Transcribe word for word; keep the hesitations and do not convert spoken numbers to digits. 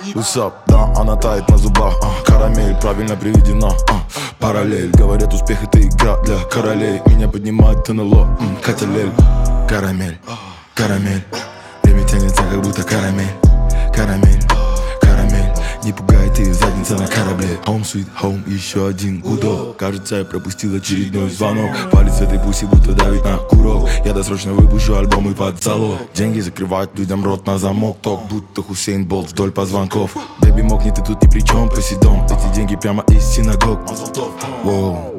Усап, да, она тает на зубах, а, карамель правильно приведена, а, параллель. Говорят, успех это игра для королей. Меня поднимает НЛО, м, Каталель. Карамель, карамель, время тянется, как будто карамель. Карамель, карамель, не пугай ты, задница на корабле. Home sweet home, еще один гудок. Кажется, я пропустил очередной звонок. Палец в этой пуси будто давит на курок. Я досрочно выпущу альбом и под залог. Деньги закрывают людям рот на замок. Ток, будто Хусейн Болт вдоль позвонков. Бэби, мокни, ты тут ни при чем, Посейдон. Эти деньги прямо из синагог. Воу.